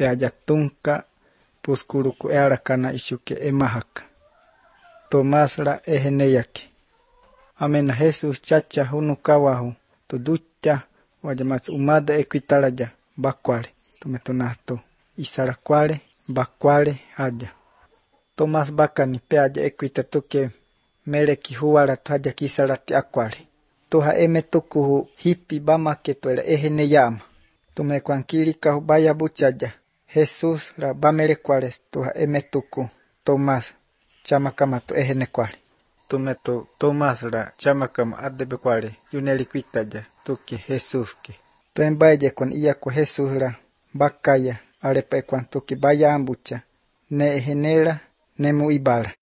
peayatunka puskuruku earakana ishuke emahaka. Tomás ra eheneyake. Amena Jesús chacha hunukawahu tuducha wajamas umada equitaraya bakwale. Tumetunato isarakwale bakwale haya. Tomás bakani peaya equitatuke meleki huara taya kisarati akwale. Tuha emetukuhu hipi bamake tuela eheneyama. Tumekwankiri kahu baya buchaya. Jesús ra bamelekwale tuha emetuku Tomás chamakamato ehenekwale. Tumeto Tomás ra chamakama adebekwale yuneliquitaya tuki Jesús ke. Tuembaye con iya ko Jesús ra bakaya arepa kwantuki baya ambucha ne ehenela ne muibala.